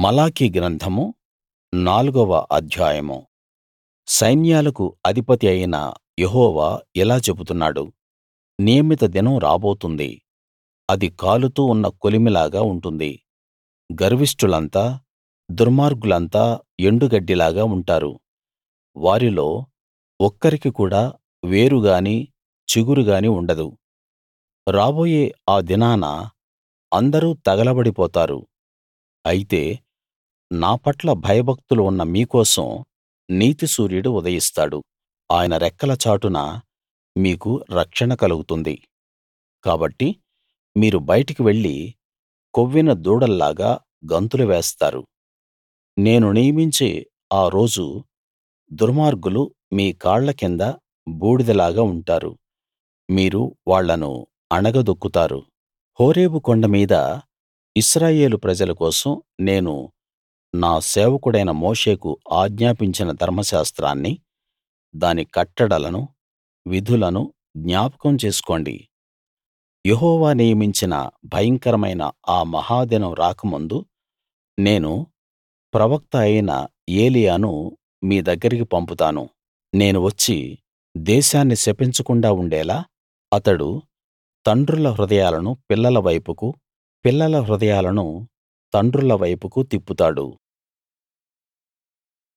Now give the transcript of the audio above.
మలాకి గ్రంథము 4వ అధ్యాయము. సైన్యాలకు అధిపతి అయిన యెహోవా ఇలా చెబుతున్నాడు: నియమిత దినం రాబోతుంది, అది కాలుతూ ఉన్న కొలిమిలాగా ఉంటుంది. గర్విష్ఠులంతా, దుర్మార్గులంతా ఎండుగడ్డిలాగా ఉంటారు. వారిలో ఒక్కరికి కూడా వేరు గాని చిగురు గాని ఉండదు. రాబోయే ఆ దినాన అందరూ తగలబడిపోతారు. అయితే నా పట్ల భయభక్తులు ఉన్న మీకోసం నీతి సూర్యుడు ఉదయిస్తాడు. ఆయన రెక్కల చాటున మీకు రక్షణ కలుగుతుంది. కాబట్టి మీరు బయటికి వెళ్లి కొవ్విన దూడల్లాగా గంతులు వేస్తారు. నేను నియమించే ఆ రోజు దుర్మార్గులు మీ కాళ్ళ కింద బూడిదలాగా ఉంటారు. మీరు వాళ్ళను అణగదొక్కుతారు. హోరేబు కొండ మీద ఇశ్రాయేలు ప్రజల కోసం నేను నా సేవకుడైన మోషేకు ఆజ్ఞాపించిన ధర్మశాస్త్రాన్ని, దాని కట్టడలను, విధులను జ్ఞాపకం చేసుకోండి. యెహోవా నియమించిన భయంకరమైన ఆ మహాదినం రాకముందు నేను ప్రవక్త అయిన ఏలీయాను మీ దగ్గరికి పంపుతాను. నేను వచ్చి దేశాన్ని శపించకుండా ఉండేలా అతడు తండ్రుల హృదయాలను పిల్లల వైపుకు, పిల్లల హృదయాలను తండ్రుల వైపుకు తిప్పుతాడు.